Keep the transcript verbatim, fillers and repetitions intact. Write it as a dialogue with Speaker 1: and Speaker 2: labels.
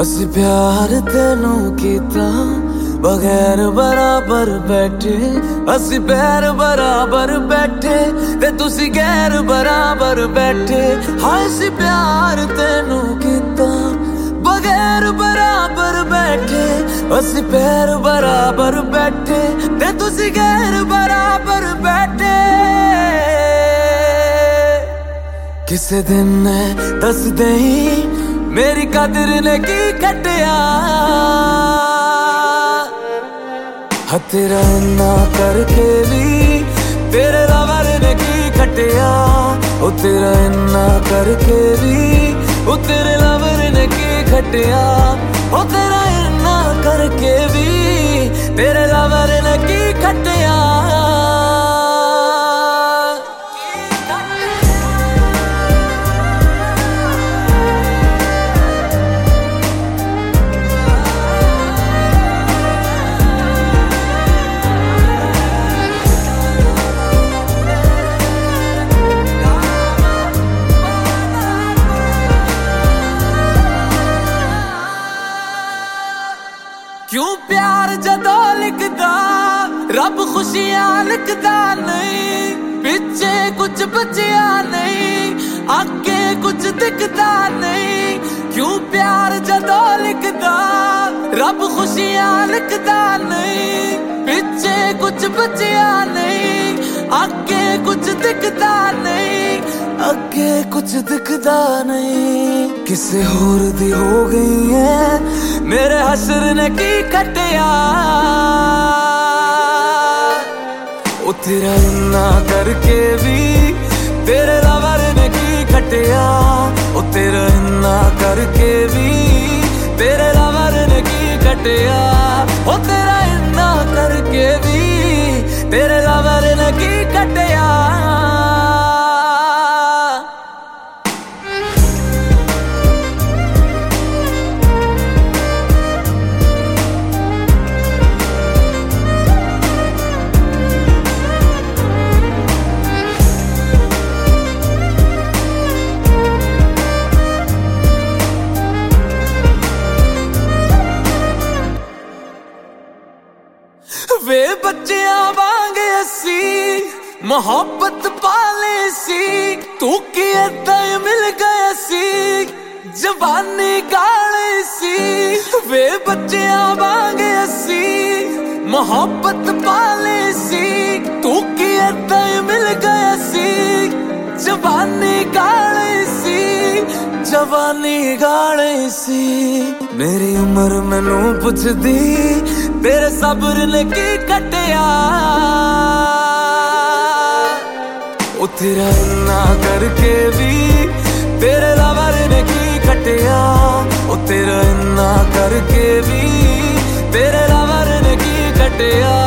Speaker 1: ਅਸੀਂ ਪਿਆਰ ਤੈਨੂੰ ਕੀਤਾ बगैर बराबर बैठे, ਅਸੀਂ पैर बराबर बैठे ते तुसी गैर बराबर बैठे। हाय ਅਸੀਂ प्यार तैनू कीता बगैर बराबर बैठे, ਅਸੀਂ पैर बराबर बैठे ते तुसी गैर बराबर बैठे। किसे दिन ने दस दई मेरी कदर ने की कटिया, तेरा इन्ना करके भी तेरे लवर ने की खटिया। ओ तेरा इन्ना करके भी ओ तेरे लवर ने की खटिया। ओ तेरा इन्ना करके भी तेरे लवर ने की खटिया। क्यों प्यार जदों लिखदा रब खुशियां लिखदा नहीं, पिछे कुछ बचिया नहीं, आगे कुछ दिखदा नहीं। क्यों प्यार जदों लिखदा रब खुशियां लिखदा नहीं, पिछे कुछ बचिया नहीं, आगे कुछ दिखदा नहीं, आगे कुछ दिखदा नहीं। किसे होर दी हो गई है मेरे हसर ने की खटिया। ओ तेरा इन्ना करके भी तेरे लवर ने की खटिया। ओ तेरा इन्ना करके भी तेरे लवर ने की खटिया। ओ तेरा इन्ना करके भी तेरे लवर ने की खटिया। वे बच्चियां वांग असी मोहब्बत पाले सी, तू की अदा मिल गया सी जवानी गाले सी। वे बच्चियां वांग असी मोहब्बत पाले सी, तू की अदा मिल गया सी जवानी गाले सी, जवानी गाले सी। मेरी उम्र मैनू पुछदी तेरे सब्र ने की कटिया। ओ तेरा इन्ना करके भी तेरे लवर ने की कटिया। ओ तेरा इन्ना करके भी तेरे लवर ने की कटिया।